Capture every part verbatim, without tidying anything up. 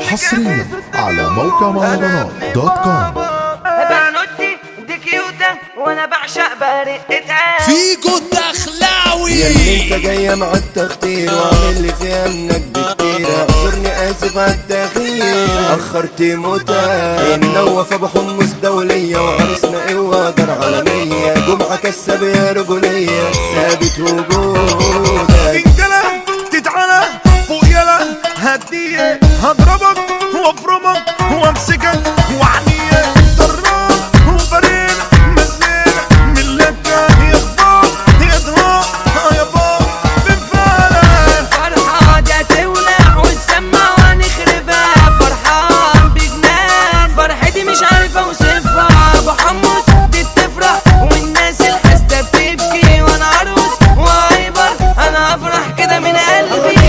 حصريا على موقع مهرجانات دوت كوم. بنوتي دي كيوتة وانا بعشق برقتها فيجو الدخلاوي ياللي انت جاية مع التخطير وعامل لي فيها انك بكتير. اعذرني اسف على التأخير اخرت موتها. النوف ابو حمص دولية وعرسنا قوة دار عالمية. جمعة كسب يا رجولية ثابت وجودك. انجلة تتعلى فوق يلا هدية هضربك وافرمك وامسكك وعنية ضراب وفريق مزينة من لكة يخبط يضرب يابا بنفالة. فرحة دي تولع وتسمع ونخربها. فرحان بجنان فرحتي مش عارفة اوصفها. ابو حمص دي بتفرح والناس الحاسدة بتبكي. وانا عروس وعيبر انا افرح كده من قلبي.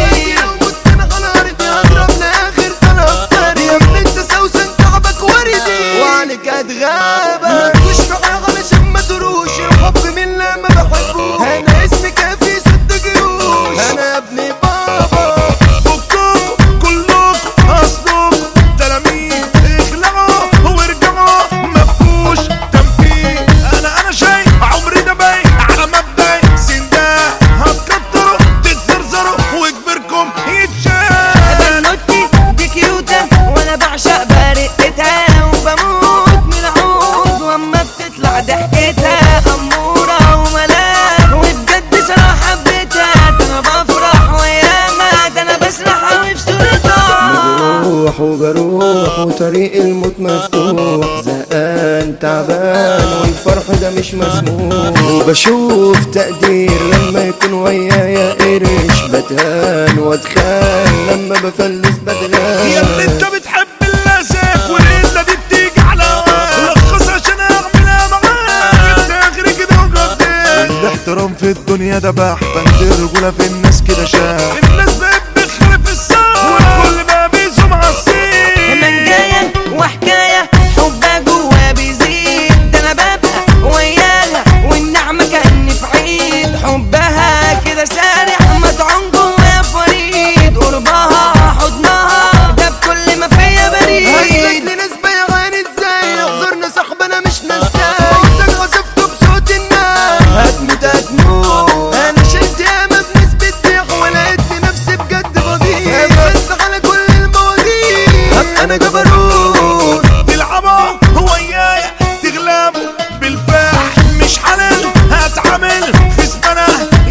غابة مش معاه علشان ما تروش. الحب من اللي ما بحبوش. انا اسمي كافي ست جيوش. انا ابن بابا فكوكوا كلكوا اصلكوا تلاميذ اخلعوا وارجعوا مفهوش تنفيذ. انا انا شاي عمري ده باين على مبدأ سنداء. هتكتروا تتزرزروا وكبركم يتشال. بنوتي دي كيوتة وانا بعشق برقتها. ضحكتها أمورة وملاك وبجد صراحة حبيتها. ده أنا بفرح وياما ده أنا بسرح أوي في صورتها. بروح وبروح وطريق الموت مفتوح. زهقان تعبان والفرح ده مش مسموح. وبشوف تقدير لما يكون ويايا قرش. بتهان واتخان لما بفلس بدغان. يا اللي انت بتحب اللاسك والقلة دي بتيجي على هواك. لخص عشان اعملها معاك اخري كده وقدام. الاحترام في الدنيا ده بح بند الرجولة في الناس كده شاف. الناس بقت بتخرب الصف والكل بقى بيزوم عالصيف. منجاية وحكاية حبها جوا بيزيد. ده أنا ببقى وياها والنعمة كأني في عيد. حبها كده سارح مطعون جوا فريد. قربها حضنها ده بكل ما فيا بريد. هسلك لناس بيعاني ازاي. اعذرنا صاحب انا مش نساي. موتك وصفته بصوت الناس. هتموت هتموت. انا شلت ياما بنسبة ضيق ولقيتني نفسي بجد بضيع. بس على كل المواضيع انا جبروت. تلعبوا ويايا تغلبوا بالفاح مش حلال. هتعمل خصمنا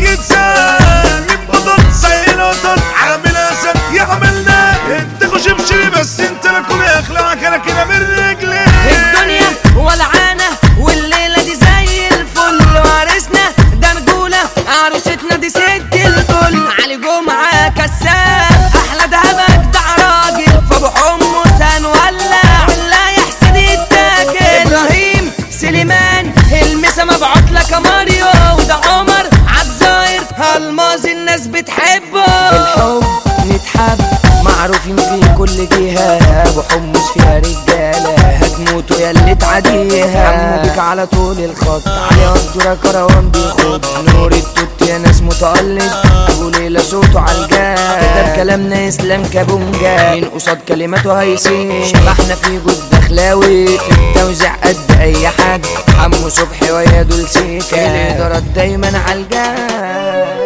يتزال. من بطل زي القطط عامل اسد يعملنا. انت خش بشري بس انت لكم اخلاقك انا كده من رجلي. الدنيا ولعانة والليلة دي زي الفل. وعرسنا ده رجولة عروستنا دي ست الكل. علي جمعة كساب أحلى دهبك ده راجل. فأبو حمص هنولع لا يحسد يتاكل. إبراهيم سليمان المسا مبعوت لك يا ماريو. وده عمر عبزاير الماظ الناس بتحبه. الحب نتحب معروفين في كل جهة. ابو حمص فيها رجالة هتموتوا يا اللي تعديها. عمو بيك على طول الخط علي قدرة كروان بيخد. نور التوت يا ناس متقلد. ابو ليلى صوته عالجاد. كتب كلامنا اسلام كابونجا. من قصاد كلماته هيسين. شبحنا في جود دخلاوي في التوزيع قد اي حد. عمو صبحي ويا دول سيكا الادارات دايما عالجاد.